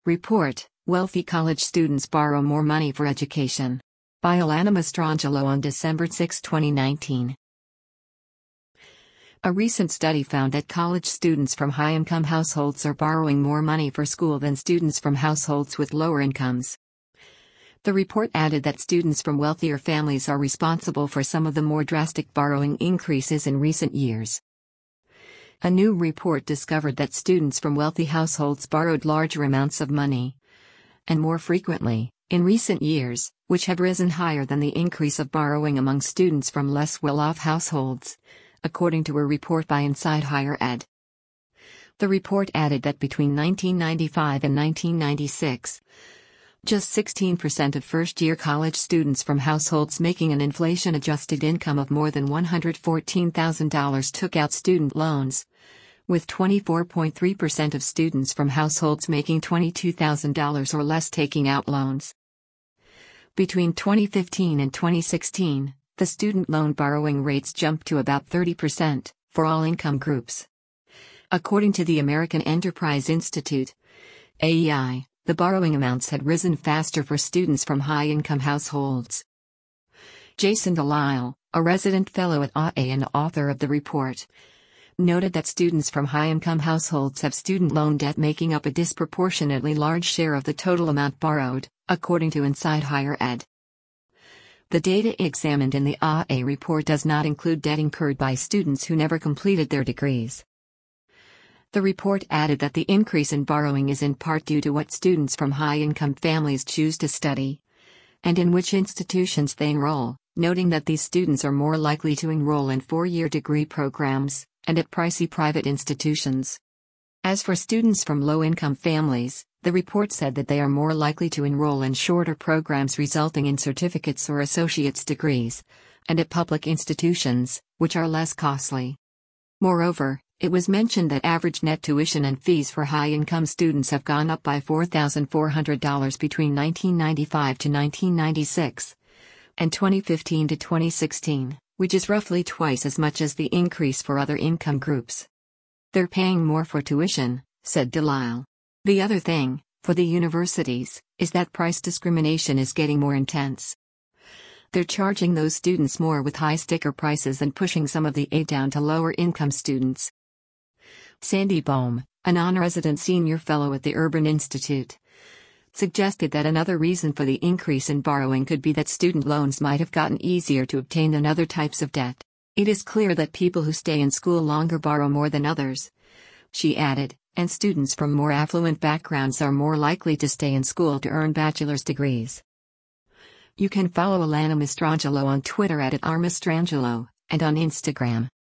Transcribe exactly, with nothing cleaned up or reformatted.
Report: Wealthy college students borrow more money for education. By Alana Mastrangelo on December sixth, twenty nineteen. A recent study found that college students from high-income households are borrowing more money for school than students from households with lower incomes. The report added that students from wealthier families are responsible for some of the more drastic borrowing increases in recent years. A new report discovered that students from wealthy households borrowed larger amounts of money, and more frequently, in recent years, which have risen higher than the increase of borrowing among students from less well-off households, according to a report by Inside Higher Ed. The report added that between nineteen ninety-five and nineteen ninety-six, just sixteen percent of first-year college students from households making an inflation-adjusted income of more than one hundred fourteen thousand dollars took out student loans, with twenty-four point three percent of students from households making twenty-two thousand dollars or less taking out loans. Between twenty fifteen and twenty sixteen, the student loan borrowing rates jumped to about thirty percent, for all income groups. According to the American Enterprise Institute, A E I, the borrowing amounts had risen faster for students from high-income households. Jason Delisle, a resident fellow at A A and author of the report, noted that students from high-income households have student loan debt making up a disproportionately large share of the total amount borrowed, according to Inside Higher Ed. The data examined in the A A report does not include debt incurred by students who never completed their degrees. The report added that the increase in borrowing is in part due to what students from high-income families choose to study, and in which institutions they enroll, noting that these students are more likely to enroll in four-year degree programs, and at pricey private institutions. As for students from low-income families, the report said that they are more likely to enroll in shorter programs resulting in certificates or associate's degrees, and at public institutions, which are less costly. Moreover, it was mentioned that average net tuition and fees for high-income students have gone up by four thousand four hundred dollars between nineteen ninety-five to nineteen ninety-six, and twenty fifteen to twenty sixteen, which is roughly twice as much as the increase for other income groups. They're paying more for tuition, said Delisle. The other thing, for the universities, is that price discrimination is getting more intense. They're charging those students more with high sticker prices and pushing some of the aid down to lower income students. Sandy Bohm, a non-resident senior fellow at the Urban Institute, suggested that another reason for the increase in borrowing could be that student loans might have gotten easier to obtain than other types of debt. It is clear that people who stay in school longer borrow more than others, she added, and students from more affluent backgrounds are more likely to stay in school to earn bachelor's degrees. You can follow Alana Mastrangelo on Twitter at, at r mastrangelo, and on Instagram.